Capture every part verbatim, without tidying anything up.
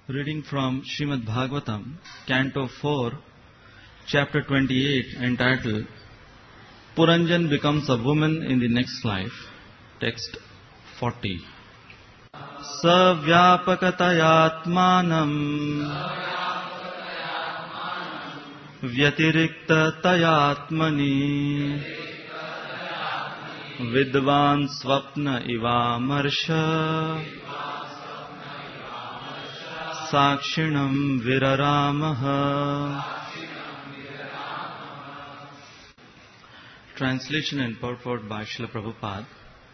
Reading from Srimad Bhagavatam, Canto four, Chapter twenty-eight, entitled Puranjan becomes a woman in the next life. Text forty. Savyapakatayatmanam Vyatiriktatayatmani Vidvan swapna ivamarsha Sakshinam viraramaha. Translation and purport by Srila Prabhupada.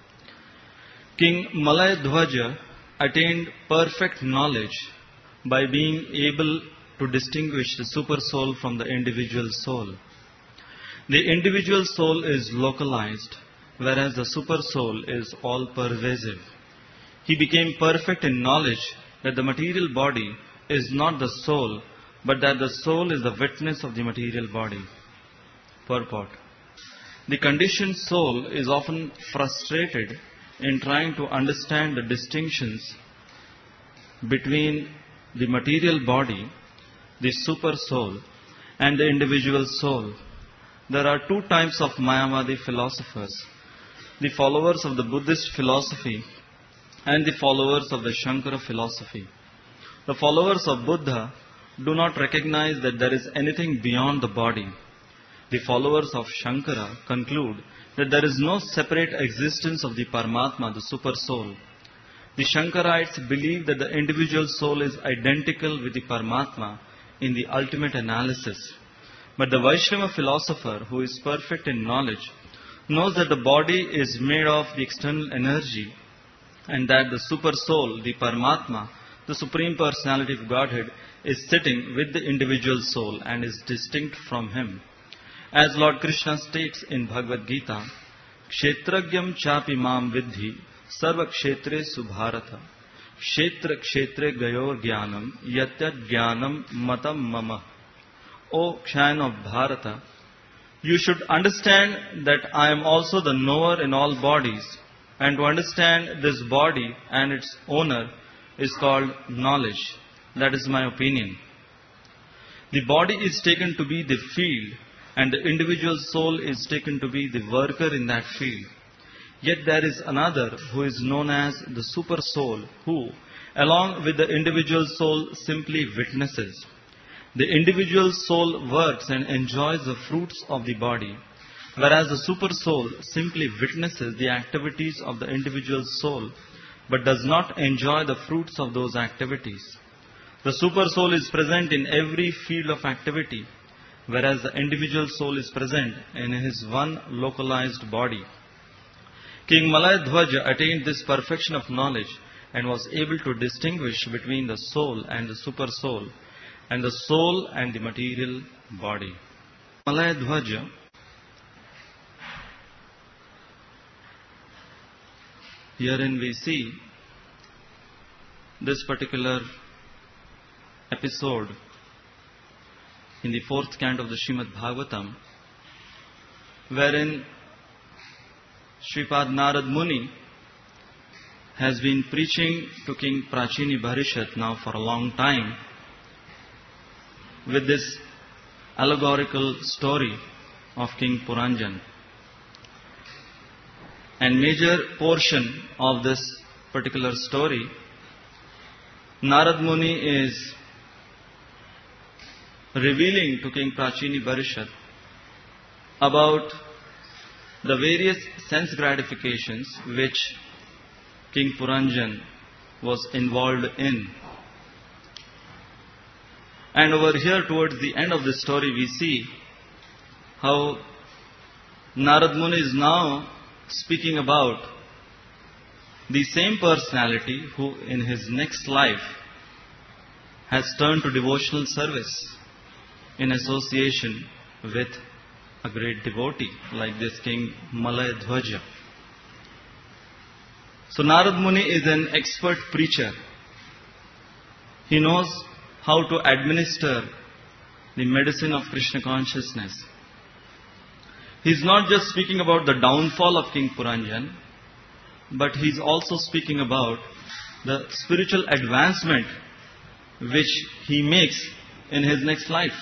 King Malayadhwaja attained perfect knowledge by being able to distinguish the super soul from the individual soul. The individual soul is localized, whereas the super soul is all pervasive. He became perfect in knowledge that the material body is not the soul, but that the soul is the witness of the material body. Purport. The conditioned soul is often frustrated in trying to understand the distinctions between the material body, the super soul, and the individual soul. There are two types of Mayavadi philosophers: the followers of the Buddhist philosophy and the followers of the Shankara philosophy. The followers of Buddha do not recognize that there is anything beyond the body. The followers of Shankara conclude that there is no separate existence of the Paramatma, the super soul. The Shankarites believe that the individual soul is identical with the Paramatma in the ultimate analysis. But the Vaishnava philosopher, who is perfect in knowledge, knows that the body is made of the external energy, and that the super soul, the Paramatma, the Supreme Personality of Godhead, is sitting with the individual soul and is distinct from him. As Lord Krishna states in Bhagavad Gita, Kshetragyam chapi mam vidhi sarva kshetre subharata kshetra kshetre gayor jnanam yatyat jnanam matam mama. O Kshayan of Bharata, you should understand that I am also the knower in all bodies. And to understand this body and its owner is called knowledge. That is my opinion. The body is taken to be the field, and the individual soul is taken to be the worker in that field. Yet there is another who is known as the super soul, who, along with the individual soul, simply witnesses. The individual soul works and enjoys the fruits of the body, whereas the super soul simply witnesses the activities of the individual soul, but does not enjoy the fruits of those activities. The super soul is present in every field of activity, whereas the individual soul is present in his one localized body. King Malayadhwaja attained this perfection of knowledge and was able to distinguish between the soul and the super soul, and the soul and the material body. Malayadhwaja Herein we see this particular episode in the fourth canto of the Srimad Bhagavatam, wherein Shripad Narad Muni has been preaching to King Prachini Bharishat now for a long time with this allegorical story of King Puranjan. And major portion of this particular story, Narad Muni is revealing to King Prachini Bharishat about the various sense gratifications which King Puranjan was involved in. And over here towards the end of the story we see how Narad Muni is now speaking about the same personality who in his next life has turned to devotional service in association with a great devotee like this King Malayadhwaja. So Narad Muni is an expert preacher. He knows how to administer the medicine of Krishna consciousness. He is not just speaking about the downfall of King Puranjan, but he is also speaking about the spiritual advancement which he makes in his next life.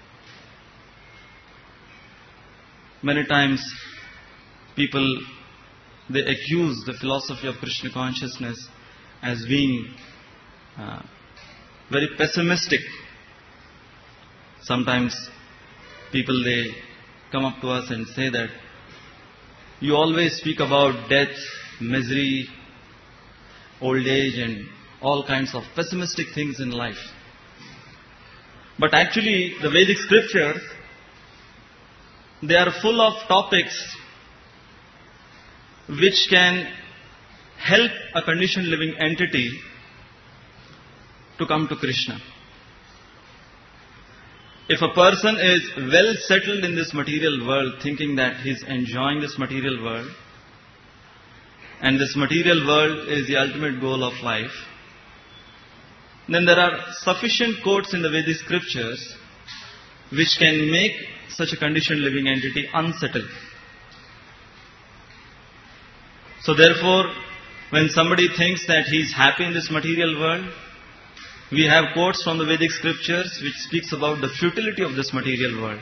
Many times people, they accuse the philosophy of Krishna consciousness as being uh, very pessimistic. Sometimes people, they come up to us and say that you always speak about death, misery, old age and all kinds of pessimistic things in life. But actually the Vedic scriptures, they are full of topics which can help a conditioned living entity to come to Krishna. If a person is well settled in this material world, thinking that he is enjoying this material world, and this material world is the ultimate goal of life, then there are sufficient quotes in the Vedic scriptures which can make such a conditioned living entity unsettled. So therefore, when somebody thinks that he is happy in this material world, we have quotes from the Vedic scriptures which speaks about the futility of this material world.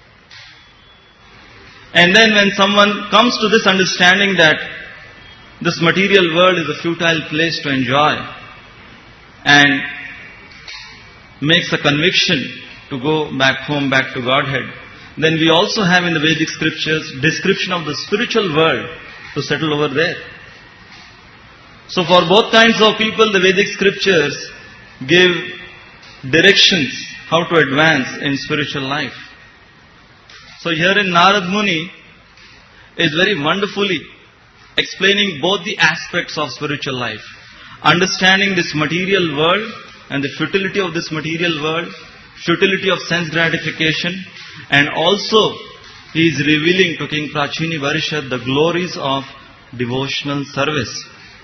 And then when someone comes to this understanding that this material world is a futile place to enjoy and makes a conviction to go back home, back to Godhead, then we also have in the Vedic scriptures description of the spiritual world to settle over there. So for both kinds of people, the Vedic scriptures give directions how to advance in spiritual life. So here in Narad Muni is very wonderfully explaining both the aspects of spiritual life. Understanding this material world and the futility of this material world, futility of sense gratification, and also he is revealing to King Prachini Varishad the glories of devotional service.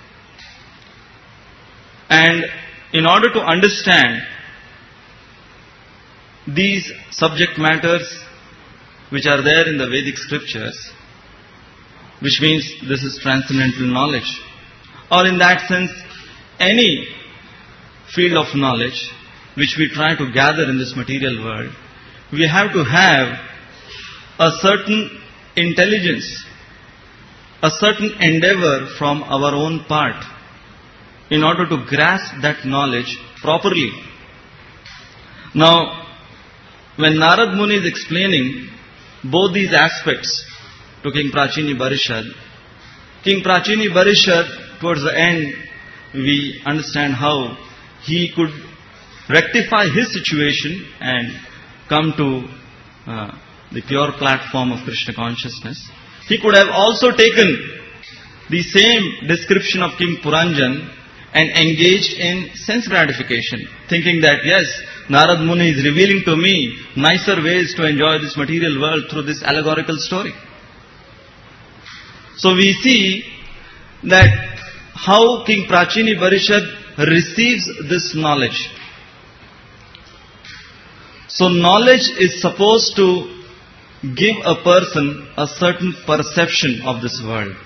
And in order to understand these subject matters which are there in the Vedic scriptures, which means this is transcendental knowledge, or in that sense any field of knowledge which we try to gather in this material world, we have to have a certain intelligence, a certain endeavor from our own part in order to grasp that knowledge properly. Now, when Narad Muni is explaining both these aspects to King Prachini Varishad, King Prachini Varishad, towards the end, we understand how he could rectify his situation and come to uh, the pure platform of Krishna consciousness. He could have also taken the same description of King Puranjan and engaged in sense gratification, thinking that yes, Narad Muni is revealing to me nicer ways to enjoy this material world through this allegorical story. So we see that how King Prachini Varishad receives this knowledge. So knowledge is supposed to give a person a certain perception of this world.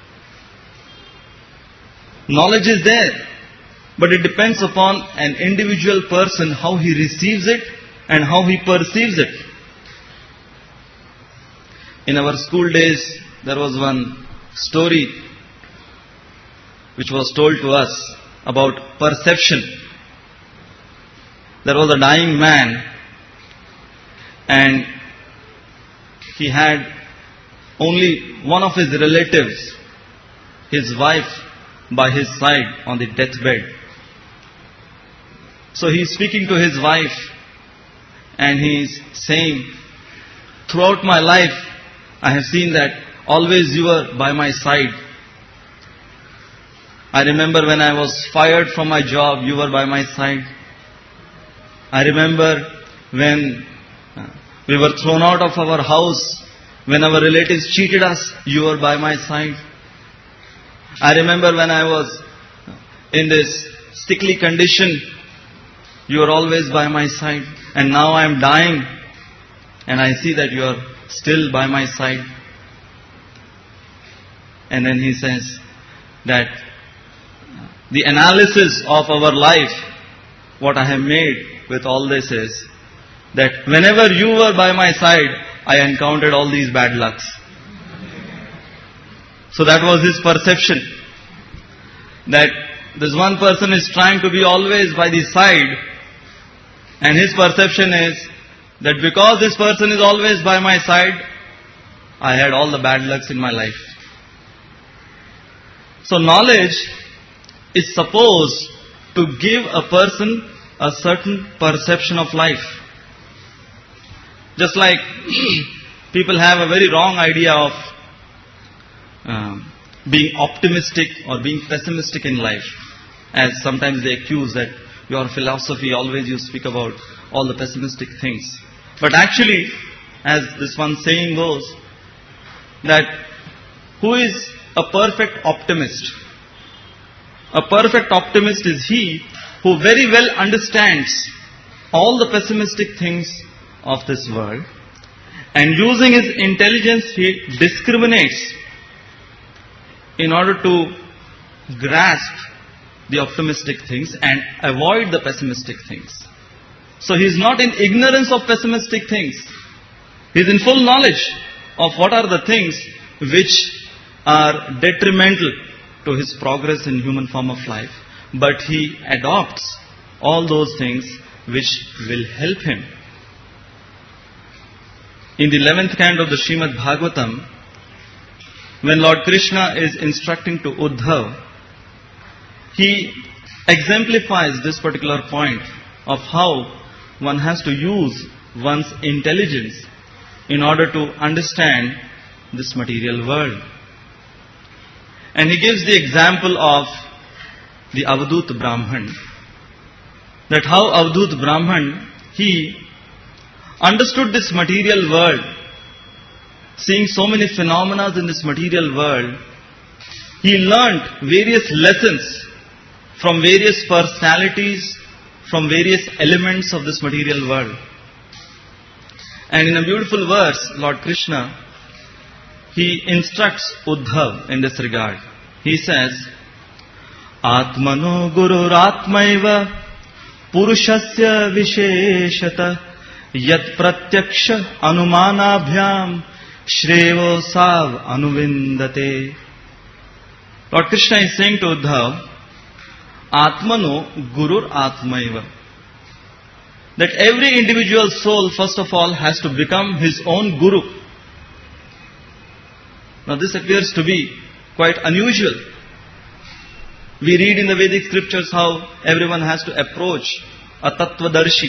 Knowledge is there, but it depends upon an individual person how he receives it and how he perceives it. In our school days, there was one story which was told to us about perception. There was a dying man and he had only one of his relatives, his wife, by his side on the deathbed. So he is speaking to his wife and he is saying, throughout my life I have seen that always you were by my side. I remember when I was fired from my job, you were by my side. I remember when we were thrown out of our house, when our relatives cheated us, you were by my side. I remember when I was in this sickly condition, you were always by my side. And now I am dying and I see that you are still by my side. And then he says that the analysis of our life what I have made with all this is that whenever you were by my side, I encountered all these bad lucks. So that was his perception. That this one person is trying to be always by the side, and his perception is that because this person is always by my side, I had all the bad lucks in my life. So knowledge is supposed to give a person a certain perception of life. Just like people have a very wrong idea of um, being optimistic or being pessimistic in life. As sometimes they accuse that your philosophy always you speak about all the pessimistic things. But actually, as this one saying goes, that who is a perfect optimist? A perfect optimist is he who very well understands all the pessimistic things of this world, and using his intelligence he discriminates in order to grasp the optimistic things and avoid the pessimistic things. So he is not in ignorance of pessimistic things. He is in full knowledge of what are the things which are detrimental to his progress in human form of life, but he adopts all those things which will help him. In the eleventh canto of the Srimad Bhagavatam, when Lord Krishna is instructing to Uddhav, he exemplifies this particular point of how one has to use one's intelligence in order to understand this material world. And he gives the example of the Avadut Brahman, that how Avadut Brahman, he understood this material world, seeing so many phenomena in this material world. He learnt various lessons from various personalities, from various elements of this material world. And in a beautiful verse, Lord Krishna, he instructs Uddhav in this regard. He says, Atmano Gururatmaiva Purushasya Visheshata Yat Pratyaksha Anumanabhyam Shrevo Sav Anuvindate. Lord Krishna is saying to Uddhav, Atmano Gurur Atmaiva. That every individual soul, first of all, has to become his own guru. Now this appears to be quite unusual. We read in the Vedic scriptures how everyone has to approach a Tattvadarshi.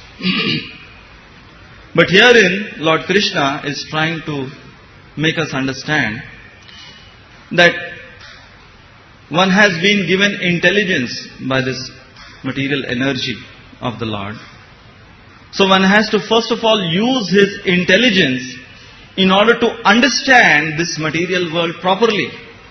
But herein, Lord Krishna is trying to make us understand that one has been given intelligence by this material energy of the Lord. So one has to first of all use his intelligence in order to understand this material world properly.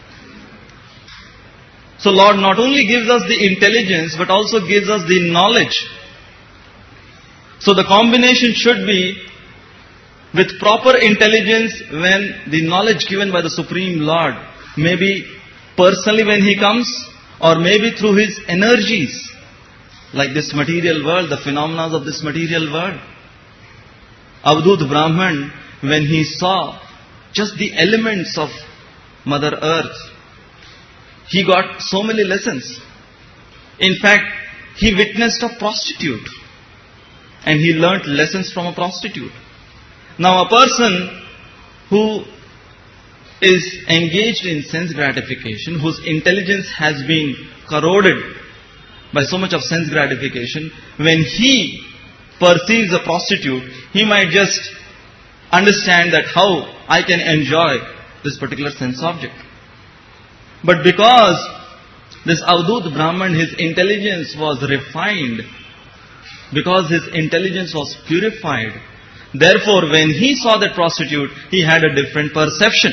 So Lord not only gives us the intelligence but also gives us the knowledge. So the combination should be with proper intelligence when the knowledge given by the Supreme Lord, maybe personally when he comes or maybe through his energies, like this material world, the phenomena of this material world. Avadut Brahman, when he saw just the elements of Mother Earth, he got so many lessons. In fact, he witnessed a prostitute and he learnt lessons from a prostitute. Now a person who is engaged in sense gratification, whose intelligence has been corroded by so much of sense gratification, when he perceives a prostitute, he might just understand that how I can enjoy this particular sense object. But because this Avadut Brahman, his intelligence was refined, because his intelligence was purified, therefore when he saw that prostitute, he had a different perception.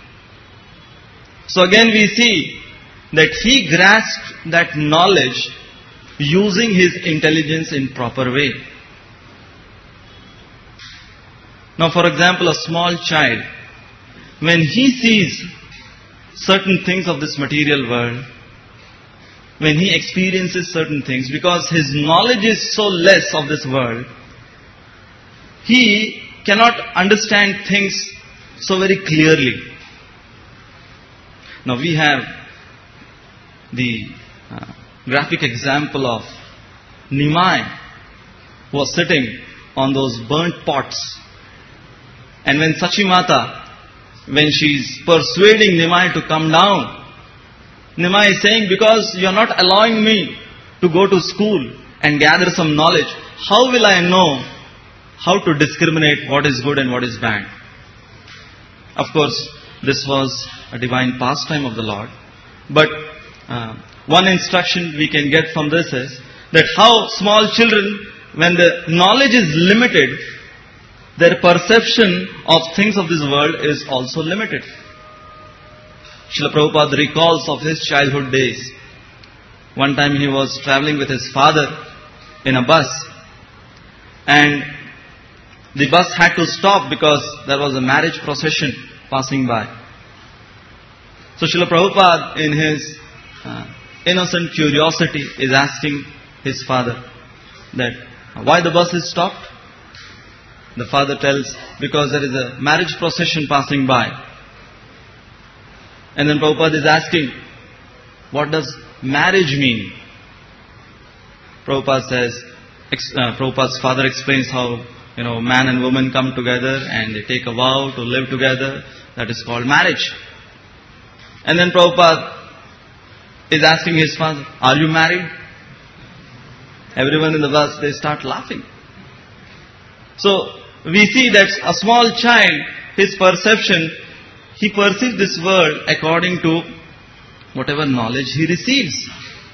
So again we see that he grasped that knowledge using his intelligence in proper way. Now for example, a small child, when he sees certain things of this material world, when he experiences certain things, because his knowledge is so less of this world, he cannot understand things so very clearly. Now we have the uh, graphic example of Nimai, who was sitting on those burnt pots. And when Sachimata, when she is persuading Nimai to come down, Nimai is saying, because you are not allowing me to go to school and gather some knowledge, how will I know how to discriminate what is good and what is bad? Of course, this was a divine pastime of the Lord. But uh, one instruction we can get from this is that how small children, when the knowledge is limited, their perception of things of this world is also limited. Srila Prabhupada recalls of his childhood days. One time he was traveling with his father in a bus, and the bus had to stop because there was a marriage procession passing by. So Srila Prabhupada, in his uh, innocent curiosity, is asking his father that why the bus is stopped. The father tells, because there is a marriage procession passing by. And then Prabhupada is asking, what does marriage mean? Prabhupada says, uh, Prabhupada's father explains how, you know, man and woman come together and they take a vow to live together. That is called marriage. And then Prabhupada is asking his father, are you married? Everyone in the bus, they start laughing. So, we see that a small child, his perception, he perceives this world according to whatever knowledge he receives.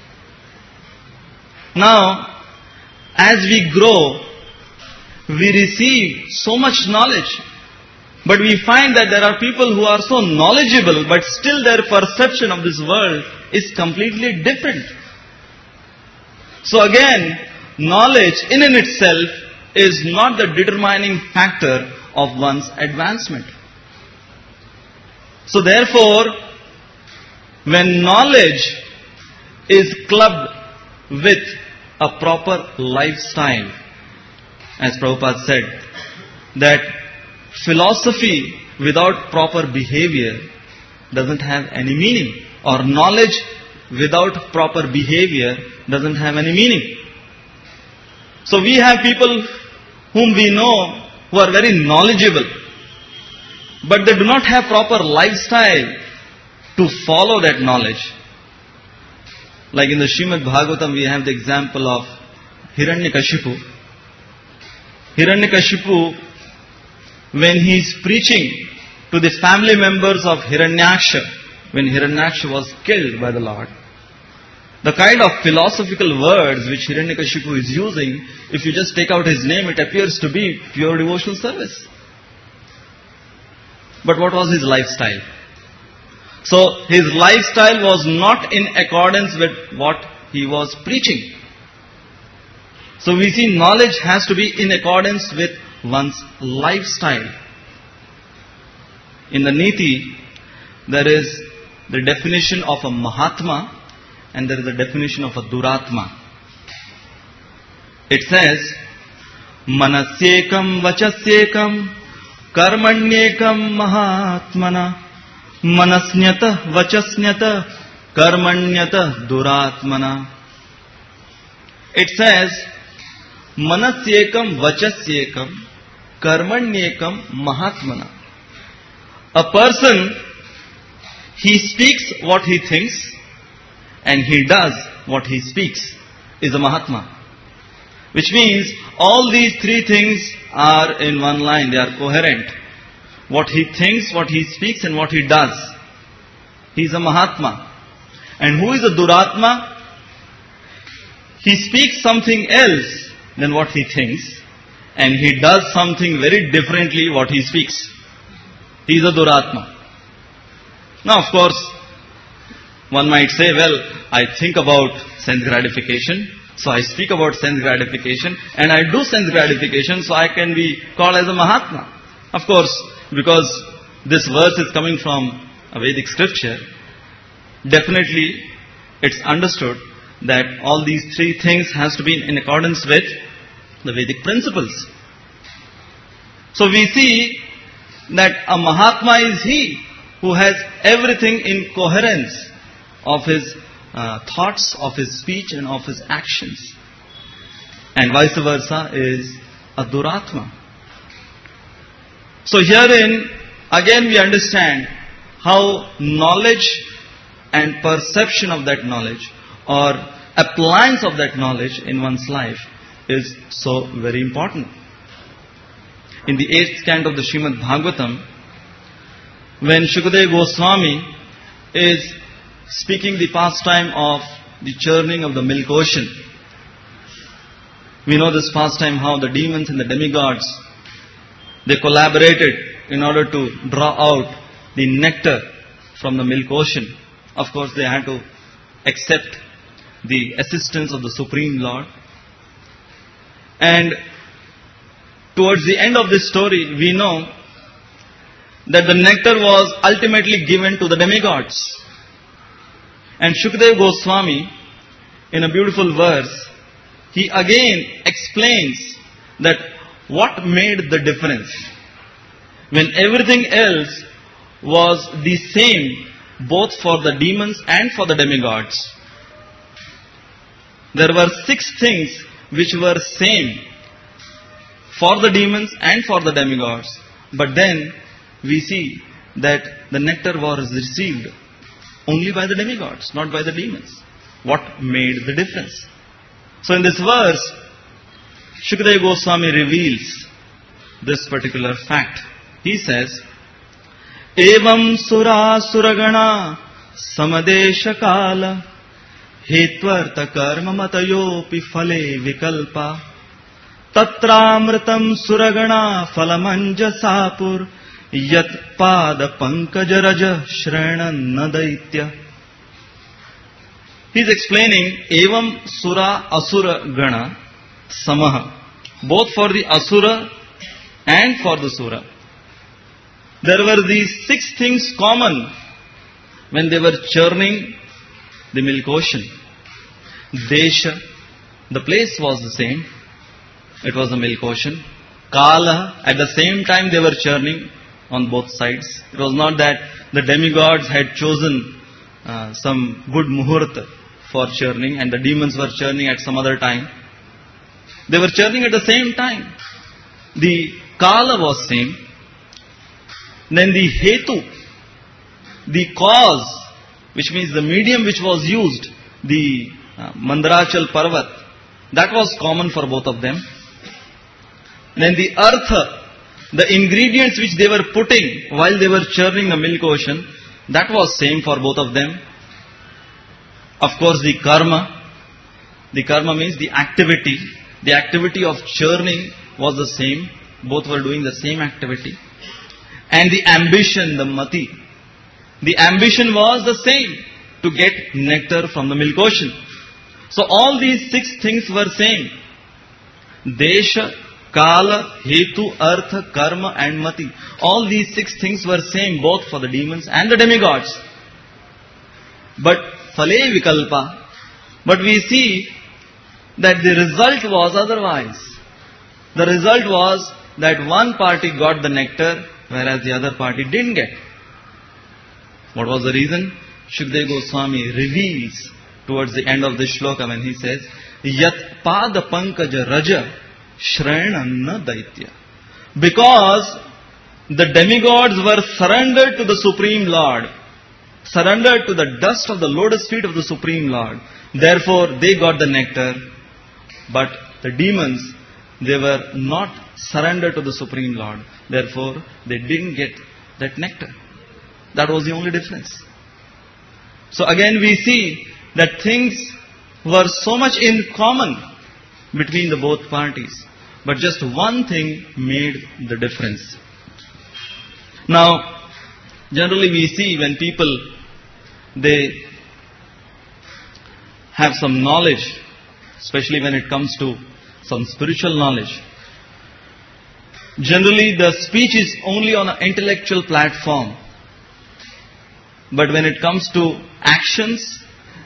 Now, as we grow, we receive so much knowledge. But we find that there are people who are so knowledgeable, but still their perception of this world is completely different. So again, knowledge in and itself is not the determining factor of one's advancement. So therefore, when knowledge is clubbed with a proper lifestyle, as Prabhupada said, that philosophy without proper behavior doesn't have any meaning, or knowledge without proper behavior doesn't have any meaning. So we have people whom we know who are very knowledgeable, but they do not have proper lifestyle to follow that knowledge. Like in the Srimad Bhagavatam, we have the example of Hiranyakashipu. Hiranyakashipu, when he is preaching to the family members of Hiranyaksha, when Hiranyaksha was killed by the Lord, the kind of philosophical words which Hiranyakashipu is using, if you just take out his name, it appears to be pure devotional service. But what was his lifestyle? So his lifestyle was not in accordance with what he was preaching. So we see knowledge has to be in accordance with one's lifestyle. In the Niti, there is the definition of a Mahatma and there is a definition of a Duratma. It says, Manasyekam vachasyekam karmanyekam mahatmana manasnyata vachasnyata karmanyata duratmana. It says, Manasyekam vachasyekam karmanyekam mahatmana. A person, he speaks what he thinks and he does what he speaks, is a Mahatma. Which means all these three things are in one line, they are coherent. What he thinks, what he speaks and what he does. He is a Mahatma. And who is a Duratma? He speaks something else than what he thinks and he does something very differently what he speaks. He is a Duratma. Now of course, one might say, well, I think about sense gratification, so I speak about sense gratification, and I do sense gratification, so I can be called as a Mahatma. Of course, because this verse is coming from a Vedic scripture, definitely it's understood that all these three things has to be in accordance with the Vedic principles. So we see that a Mahatma is he who has everything in coherence of his uh, thoughts, of his speech and of his actions. And vice versa is a Duratma. So herein again we understand how knowledge and perception of that knowledge or appliance of that knowledge in one's life is so very important. In the eighth canto of the Srimad Bhagavatam, when Shukadeva Goswami is speaking the pastime of the churning of the milk ocean, we know this pastime how the demons and the demigods, they collaborated in order to draw out the nectar from the milk ocean. Of course, they had to accept the assistance of the Supreme Lord. And towards the end of this story, we know that the nectar was ultimately given to the demigods. And Shukadeva Goswami, in a beautiful verse, he again explains that what made the difference when everything else was the same both for the demons and for the demigods. There were six things which were same for the demons and for the demigods. But then we see that the nectar was received only by the demigods, not by the demons. What made the difference? So in this verse, Shukadeva Goswami reveals this particular fact. He says, Evam sura suragana samadesha kala hetvarta karma matayopi phale vikalpa tatramritam suragana phalamanja sapur yat pada pankaja raja shrenan nadaitya. He is explaining Evam sura asura gana samaha, both for the asura and for the sura. There were these six things common when they were churning the milk ocean. Desha, the place was the same. It was the milk ocean. Kala, at the same time they were churning on both sides. It was not that the demigods had chosen uh, some good muhurta for churning and the demons were churning at some other time. They were churning at the same time. The Kala was same. Then the Hetu, the cause, which means the medium which was used, the uh, Mandarachal Parvat, that was common for both of them. Then the Artha, the ingredients which they were putting while they were churning the milk ocean, that was same for both of them. Of course, the Karma, the Karma means the activity. The activity of churning was the same. Both were doing the same activity. And the ambition, the Mati. The ambition was the same, to get nectar from the milk ocean. So all these six things were same. Desha, Kala, Hetu, Artha, Karma and Mati. All these six things were same both for the demons and the demigods. But Phale Vikalpa, but we see that the result was otherwise. The result was that one party got the nectar, whereas the other party didn't get. What was the reason? Shukadeva Goswami reveals towards the end of this shloka when he says, Yat pada pankaja raja shrenanna daitya. Because the demigods were surrendered to the Supreme Lord, surrendered to the dust of the lotus feet of the Supreme Lord. Therefore, they got the nectar. But the demons, they were not surrendered to the Supreme Lord. Therefore, they didn't get that nectar. That was the only difference. So again we see that things were so much in common between the both parties. But just one thing made the difference. Now, generally we see when people, they have some knowledge, especially when it comes to some spiritual knowledge. Generally the speech is only on an intellectual platform. But when it comes to actions,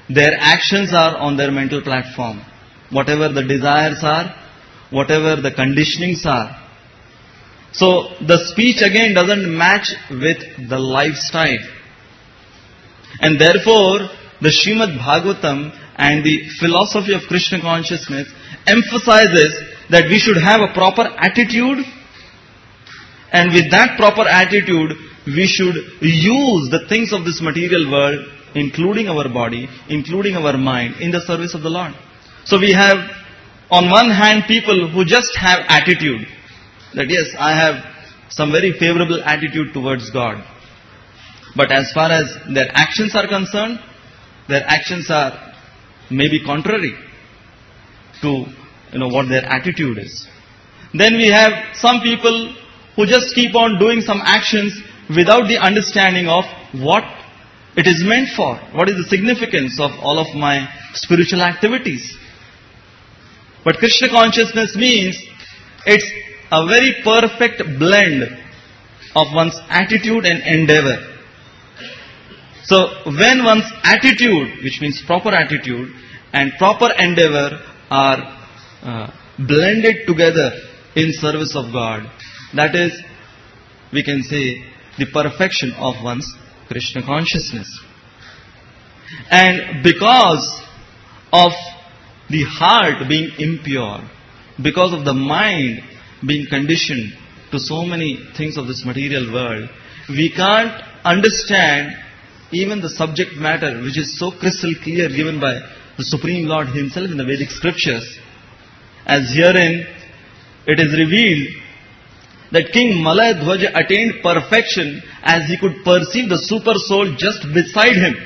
Their actions are on their mental platform. Whatever the desires are, whatever the conditionings are. So the speech again doesn't match with the lifestyle. And therefore, the Srimad Bhagavatam and the philosophy of Krishna consciousness emphasizes that we should have a proper attitude, and with that proper attitude, we should use the things of this material world, including our body, including our mind, in the service of the Lord. So we have, on one hand, people who just have attitude, that yes, I have some very favorable attitude towards God. But as far as their actions are concerned, their actions are maybe contrary to you know what their attitude is. Then we have some people who just keep on doing some actions without the understanding of what it is meant for. What is the significance of all of my spiritual activities? But Krishna consciousness means it's a very perfect blend of one's attitude and endeavor. So when one's attitude, which means proper attitude, and proper endeavor are uh, blended together in service of God, that is, we can say, the perfection of one's Krishna consciousness. And because of the heart being impure, because of the mind being conditioned to so many things of this material world, we can't understand even the subject matter which is so crystal clear given by the Supreme Lord Himself in the Vedic scriptures. As herein it is revealed that King Malaya Dhwaja attained perfection as he could perceive the super soul just beside him.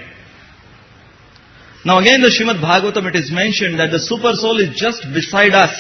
Now again the Srimad Bhagavatam, it is mentioned that the super soul is just beside us.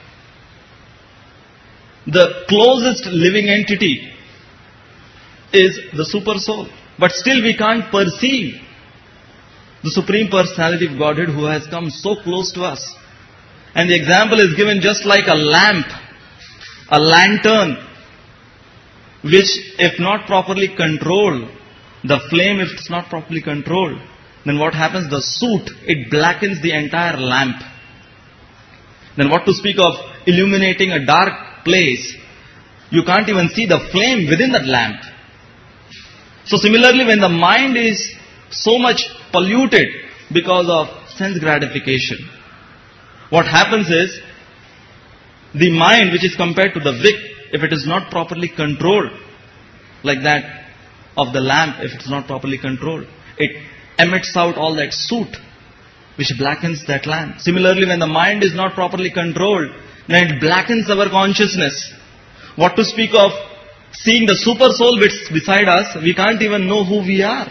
The closest living entity is the super soul. But still we can't perceive the Supreme Personality of Godhead who has come so close to us. And the example is given just like a lamp, a lantern, which if not properly controlled, the flame if it's not properly controlled, then what happens? The soot, it blackens the entire lamp. Then what to speak of illuminating a dark place? You can't even see the flame within that lamp. So similarly, when the mind is so much polluted because of sense gratification, what happens is, the mind which is compared to the wick, if it is not properly controlled, like that of the lamp, if it is not properly controlled, it emits out all that soot which blackens that lamp. Similarly, when the mind is not properly controlled, then it blackens our consciousness. What to speak of seeing the super soul beside us, we can't even know who we are.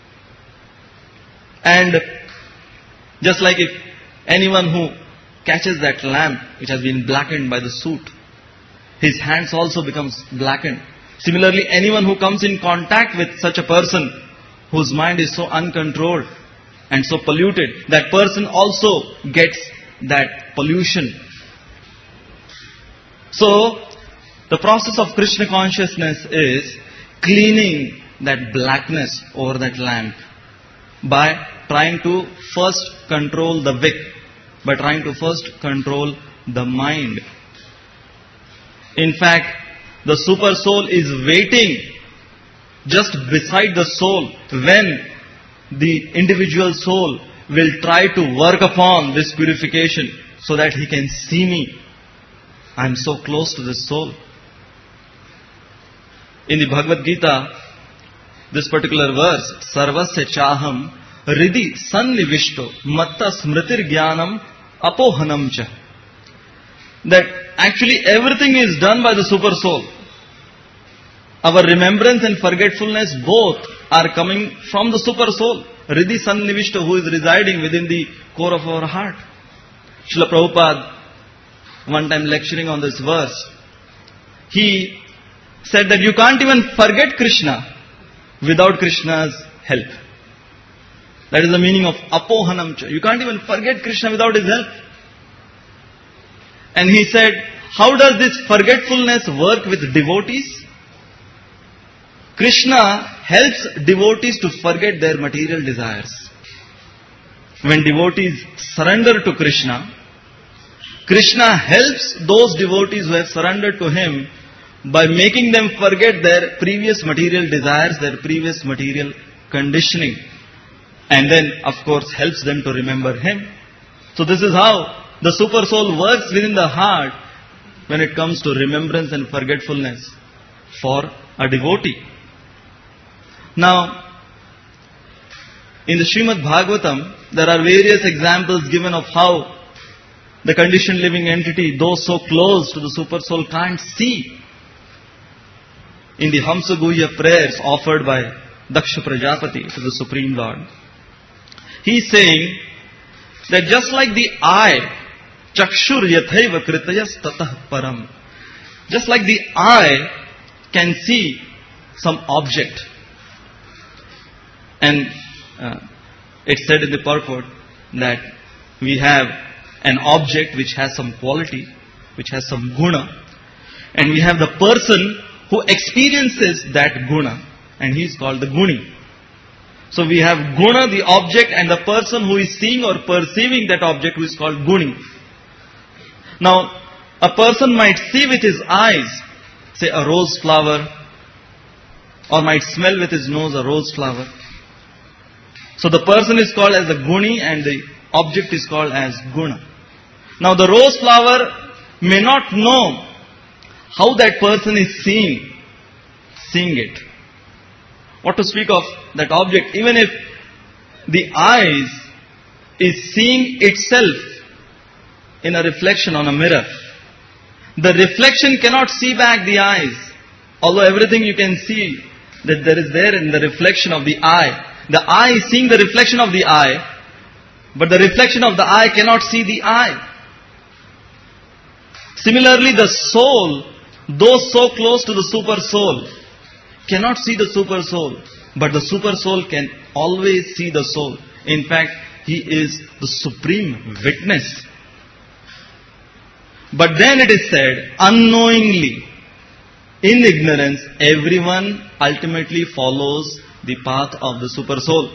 And just like if anyone who catches that lamp which has been blackened by the soot, his hands also becomes blackened. Similarly, anyone who comes in contact with such a person whose mind is so uncontrolled and so polluted, that person also gets that pollution. So, the process of Krishna consciousness is cleaning that blackness over that lamp by trying to first control the wick, by trying to first control the mind. In fact, the super soul is waiting just beside the soul when the individual soul will try to work upon this purification so that he can see me. I am so close to this soul. In the Bhagavad Gita, this particular verse, Sarvasya Chaham Ridhi Sannivishto Matta Smritir Jnanam Apohanam Cha, that actually everything is done by the super soul. Our remembrance and forgetfulness both are coming from the super soul, Ridhi Sannivishto, who is residing within the core of our heart. Srila Prabhupada, one time lecturing on this verse, he said that you can't even forget Krishna without Krishna's help. That is the meaning of Apohanam Cha. You can't even forget Krishna without his help. And he said, how does this forgetfulness work with devotees? Krishna helps devotees to forget their material desires. when devotees surrender to Krishna, Krishna helps those devotees who have surrendered to Him by making them forget their previous material desires, their previous material conditioning. And then, of course, helps them to remember Him. So this is how the super soul works within the heart when it comes to remembrance and forgetfulness for a devotee. Now, in the Srimad Bhagavatam, there are various examples given of how the conditioned living entity, though so close to the super soul, can't see. In the Hamsa Guhya prayers offered by Daksha Prajapati to the Supreme Lord, he is saying that just like the eye, Chakshur yathaiva kritayas tatah param, just like the eye can see some object. And uh, it's said in the purport that we have an object which has some quality, which has some guna, and we have the person who experiences that guna, and he is called the guni. So we have guna, the object, and the person who is seeing or perceiving that object, who is called guni. Now, a person might see with his eyes, say a rose flower, or might smell with his nose a rose flower. So the person is called as a guni and the object is called as guna. Now the rose flower may not know how that person is seeing, seeing it. What to speak of that object, even if the eyes is seeing itself in a reflection on a mirror. The reflection cannot see back the eyes. Although everything you can see that there is there in the reflection of the eye. The eye is seeing the reflection of the eye, but the reflection of the eye cannot see the eye. Similarly, the soul, though so close to the super soul, cannot see the super soul, but the super soul can always see the soul. In fact, he is the supreme witness. But then it is said, unknowingly, in ignorance, everyone ultimately follows the path of the super soul.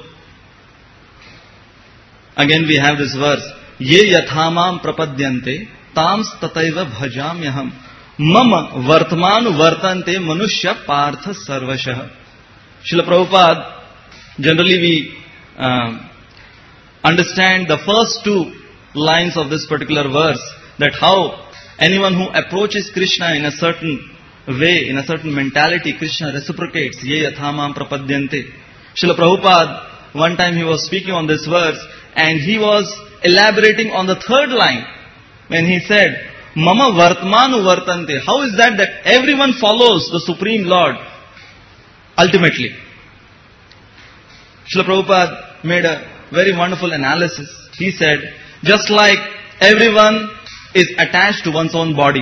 Again we have this verse, Ye yathamam prapadyante, tams tataiva bhajamyaham, mama vartmanu vartante manushya partha sarvashah. Srila Prabhupada, generally we uh, understand the first two lines of this particular verse, that how anyone who approaches Krishna in a certain way, in a certain mentality, Krishna reciprocates, Ye yathamam prapadyante. Srila Prabhupada, one time he was speaking on this verse, and he was elaborating on the third line, when he said, Mama vartmanu vartante. How is that that everyone follows the Supreme Lord ultimately? Srila Prabhupada made a very wonderful analysis. He said, just like everyone is attached to one's own body,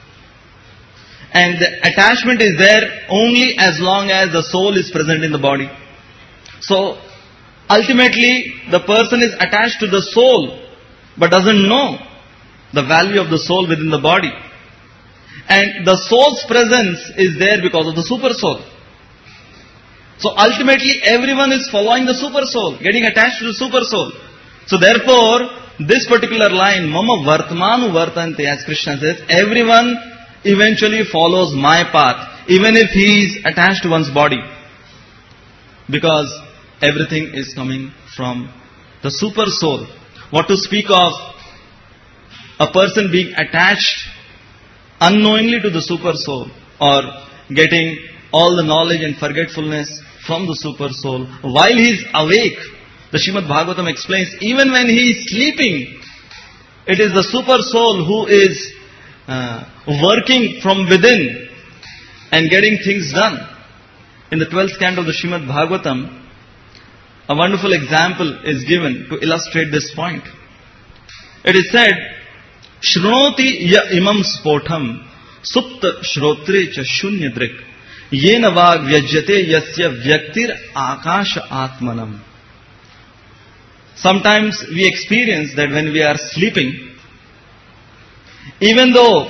and the attachment is there only as long as the soul is present in the body. So, ultimately, the person is attached to the soul, but doesn't know the value of the soul within the body. And the soul's presence is there because of the super soul. So, ultimately, everyone is following the super soul, getting attached to the super soul. So, therefore, this particular line, Mama Vartmanu Vartante, as Krishna says, everyone eventually follows my path, even if he is attached to one's body. Because everything is coming from the super soul. What to speak of a person being attached unknowingly to the super soul, or getting all the knowledge and forgetfulness from the super soul while he is awake. The Srimad Bhagavatam explains, even when he is sleeping, it is the super soul who is uh, working from within and getting things done. In the twelfth canto of the Srimad Bhagavatam, a wonderful example is given to illustrate this point. It is said, Shrunoti ya imam spotham supta shrotre cha shunya drik yena vag vyajyate yasya vyaktir akasha atmanam. Sometimes we experience that when we are sleeping, even though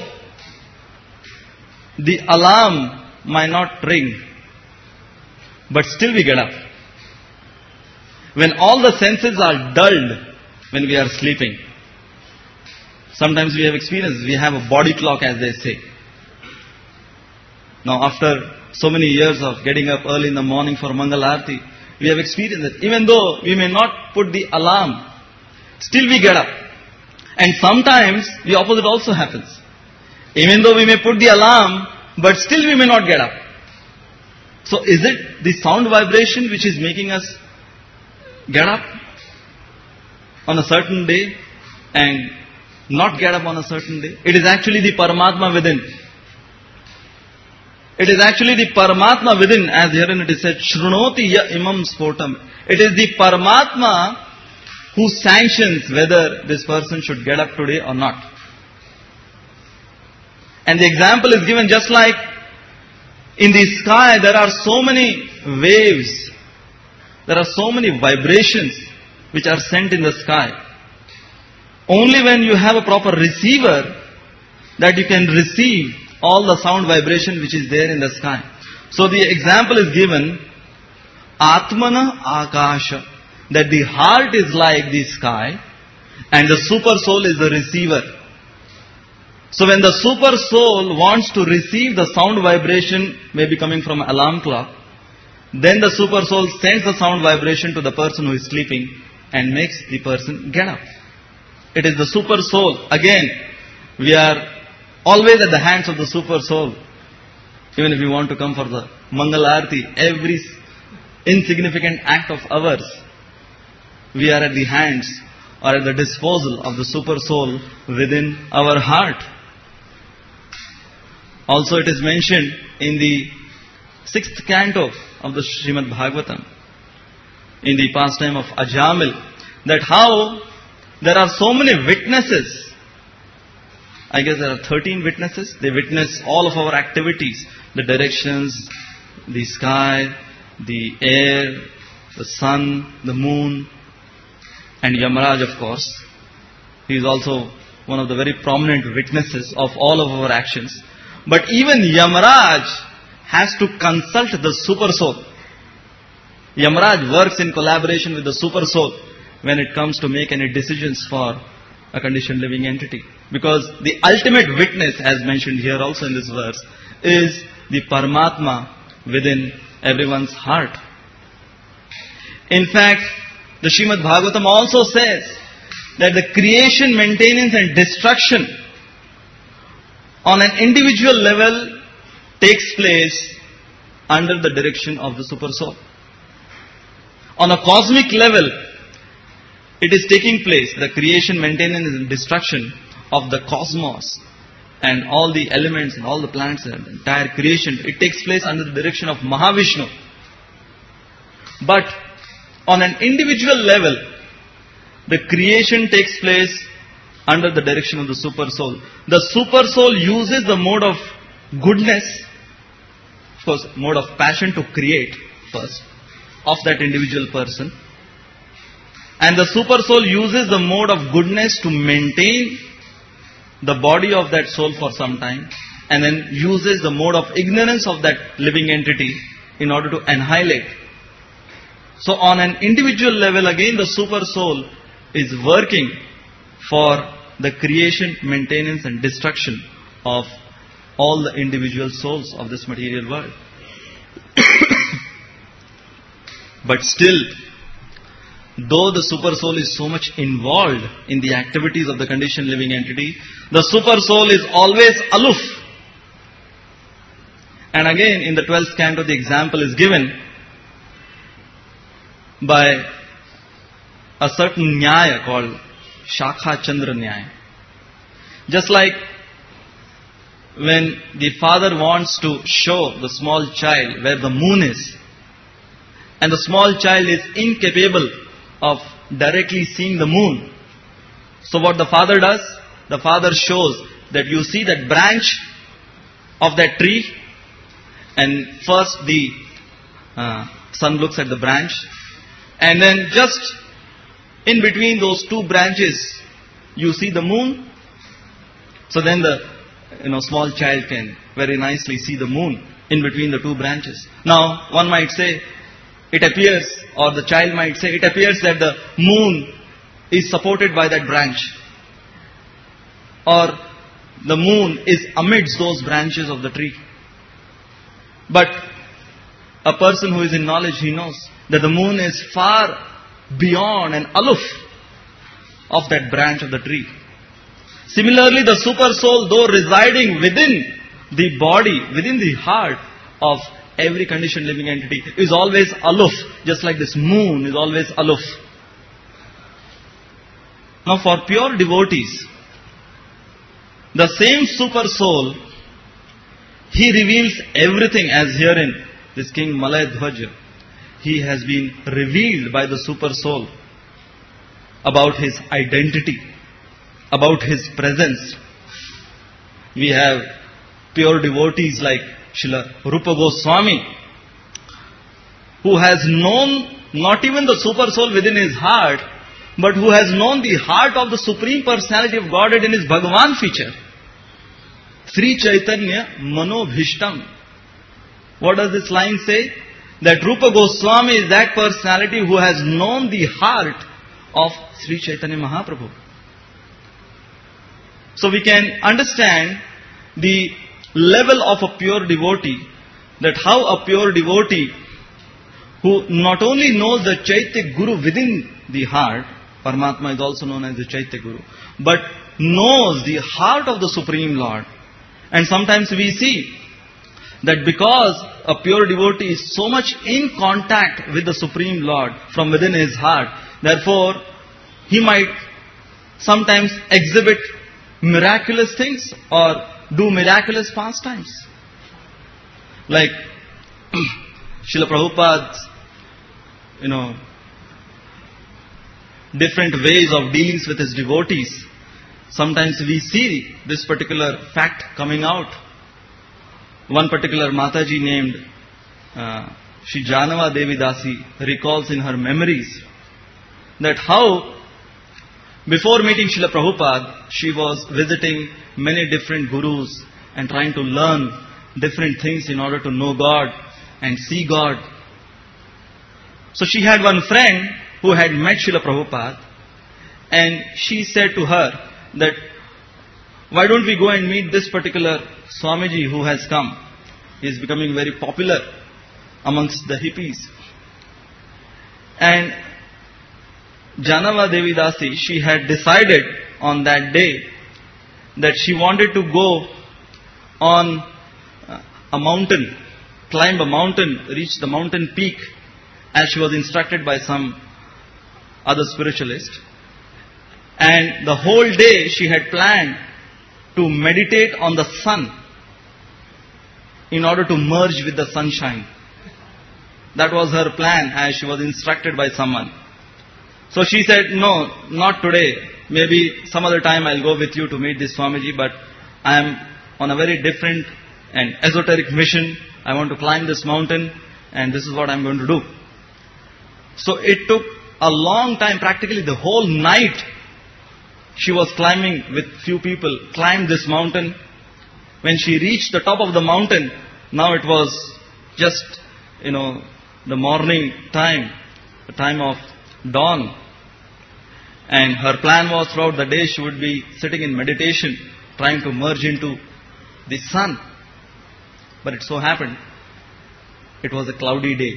the alarm might not ring, but still we get up. When all the senses are dulled, when we are sleeping. Sometimes we have experienced, we have a body clock, as they say. Now after so many years of getting up early in the morning for Mangal Aarti, we have experienced it. Even though we may not put the alarm, still we get up. And sometimes the opposite also happens. Even though we may put the alarm, but still we may not get up. So is it the sound vibration which is making us get up on a certain day and not get up on a certain day? It is actually the Paramatma within. It is actually the Paramatma within, as herein it is said, Shrunoti ya imam spotam. It is the Paramatma who sanctions whether this person should get up today or not. And the example is given just like in the sky there are so many waves, there are so many vibrations which are sent in the sky. Only when you have a proper receiver that you can receive all the sound vibration which is there in the sky. So the example is given, Atmana Akasha, that the heart is like the sky and the super soul is the receiver. So when the super soul wants to receive the sound vibration, maybe coming from an alarm clock, then the super soul sends the sound vibration to the person who is sleeping and makes the person get up. It is the super soul. Again, we are always at the hands of the super soul. Even if we want to come for the Mangal Aarti, every insignificant act of ours, we are at the hands or at the disposal of the super soul within our heart. Also it is mentioned in the sixth canto of the Srimad Bhagavatam, in the pastime of Ajamil, that how there are so many witnesses. I guess there are thirteen witnesses. They witness all of our activities, the directions, the sky, the air, the sun, the moon, and Yamaraj, of course. He is also one of the very prominent witnesses of all of our actions. But even Yamaraj has to consult the super soul. Yamaraj works in collaboration with the super soul when it comes to make any decisions for a conditioned living entity. Because the ultimate witness, as mentioned here also in this verse, is the Paramatma within everyone's heart. In fact, the Srimad Bhagavatam also says that the creation, maintenance and destruction on an individual level takes place under the direction of the super soul. On a cosmic level, it is taking place, the creation, maintenance and destruction of the cosmos and all the elements and all the planets and the entire creation. It takes place under the direction of Mahavishnu. But on an individual level, the creation takes place under the direction of the super soul. The super soul uses the mode of goodness, of course, mode of passion to create first of that individual person. And the super soul uses the mode of goodness to maintain the body of that soul for some time, and then uses the mode of ignorance of that living entity in order to annihilate. So on an individual level, again the super soul is working for the creation, maintenance and destruction of all the individual souls of this material world. But still, though the super soul is so much involved in the activities of the conditioned living entity, the super soul is always aloof. And again, in the twelfth canto, the example is given by a certain Nyaya called Shakha Chandra Nyaya. Just like when the father wants to show the small child where the moon is, and the small child is incapable of directly seeing the moon. So what the father does? The father shows that you see that branch of that tree, and first the uh, son looks at the branch, and then just in between those two branches you see the moon. So then the you know small child can very nicely see the moon in between the two branches. Now one might say, it appears, or the child might say, it appears that the moon is supported by that branch, or the moon is amidst those branches of the tree. But a person who is in knowledge, he knows that the moon is far beyond and aloof of that branch of the tree. Similarly, the super soul, though residing within the body, within the heart of every conditioned living entity, is always aloof, just like this moon is always aloof. Now, for pure devotees, the same super soul, he reveals everything, as herein this King Malay Dhwaja, he has been revealed by the super soul about his identity, about his presence. We have pure devotees like Srila Rupa Goswami, who has known not even the super soul within his heart, but who has known the heart of the Supreme Personality of Godhead in his Bhagavan feature. Sri Chaitanya Manobhishtam. What does this line say? That Rupa Goswami is that personality who has known the heart of Sri Chaitanya Mahaprabhu. So we can understand the level of a pure devotee, that how a pure devotee who not only knows the Chaitya Guru within the heart, Paramatma is also known as the Chaitya Guru, but knows the heart of the Supreme Lord. And sometimes we see that because a pure devotee is so much in contact with the Supreme Lord from within his heart, therefore he might sometimes exhibit miraculous things or do miraculous pastimes. Like Srila Prabhupada's, you know, different ways of dealing with his devotees. Sometimes we see this particular fact coming out. One particular Mataji named uh, Shri Janava Devi Dasi recalls in her memories that how before meeting Srila Prabhupada, she was visiting many different gurus and trying to learn different things in order to know God and see God. So she had one friend who had met Srila Prabhupada, and she said to her that, why don't we go and meet this particular Swamiji who has come? He is becoming very popular amongst the hippies. And Janava Devi Dasi, she had decided on that day that she wanted to go on a mountain, climb a mountain, reach the mountain peak, as she was instructed by some other spiritualist. And the whole day she had planned to meditate on the sun in order to merge with the sunshine. That was her plan, as she was instructed by someone. So she said, no, not today. Maybe some other time I'll go with you to meet this Swamiji, but I am on a very different and esoteric mission. I want to climb this mountain, and this is what I'm going to do. So it took a long time, practically the whole night. She was climbing with few people, climbed this mountain. When she reached the top of the mountain, now it was just, you know, the morning time, the time of dawn. And her plan was throughout the day she would be sitting in meditation, trying to merge into the sun. But it so happened, it was a cloudy day.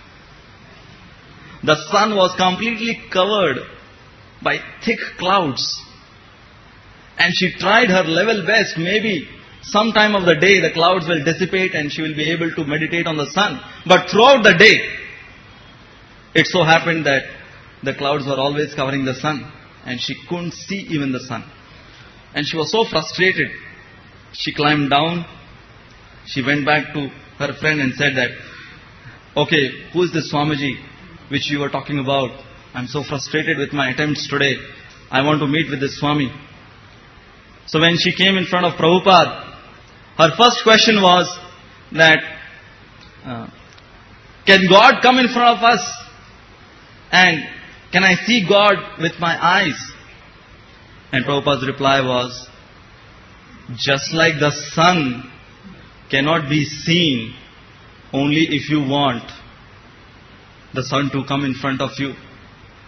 The sun was completely covered by thick clouds. And she tried her level best. Maybe some time of the day the clouds will dissipate and she will be able to meditate on the sun. But throughout the day, it so happened that the clouds were always covering the sun, and she couldn't see even the sun. And she was so frustrated. She climbed down. She went back to her friend and said that, okay, who is this Swamiji which you were talking about? I'm so frustrated with my attempts today. I want to meet with this Swami. So when she came in front of Prabhupada, her first question was that, uh, can God come in front of us? And can I see God with my eyes? And Prabhupada's reply was, just like the sun cannot be seen only if you want the sun to come in front of you.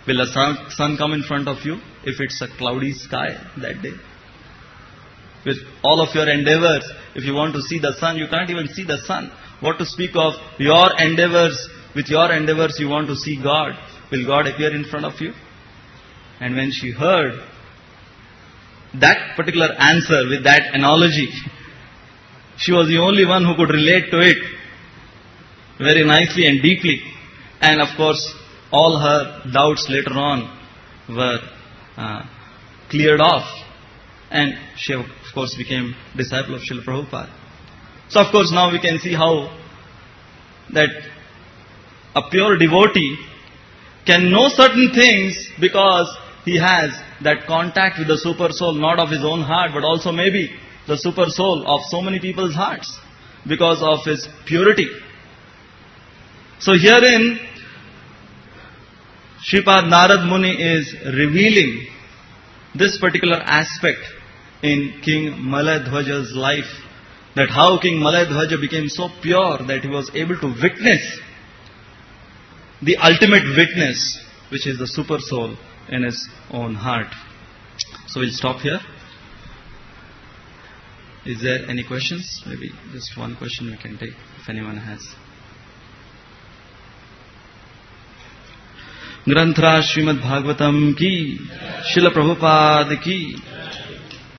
Will a sun, sun come in front of you if it's a cloudy sky that day? With all of your endeavors, if you want to see the sun, you can't even see the sun. What to speak of your endeavors? With your endeavors, you want to see God. Will God appear in front of you? And when she heard that particular answer with that analogy, she was the only one who could relate to it very nicely and deeply. And of course, all her doubts later on were uh, cleared off. And she of course became disciple of Srila Prabhupada. So of course now we can see how that a pure devotee can know certain things because he has that contact with the super soul, not of his own heart, but also maybe the super soul of so many people's hearts because of his purity. So herein, Shripad Narad Muni is revealing this particular aspect in King Maladhwaja's life, that how King Maladhwaja became so pure that he was able to witness the ultimate witness, which is the super soul in his own heart. So we'll stop here. Is there any questions? Maybe just one question we can take if anyone has. ग्रंथराज Shrimad Bhagavatam की, श्रील प्रभुपाद की.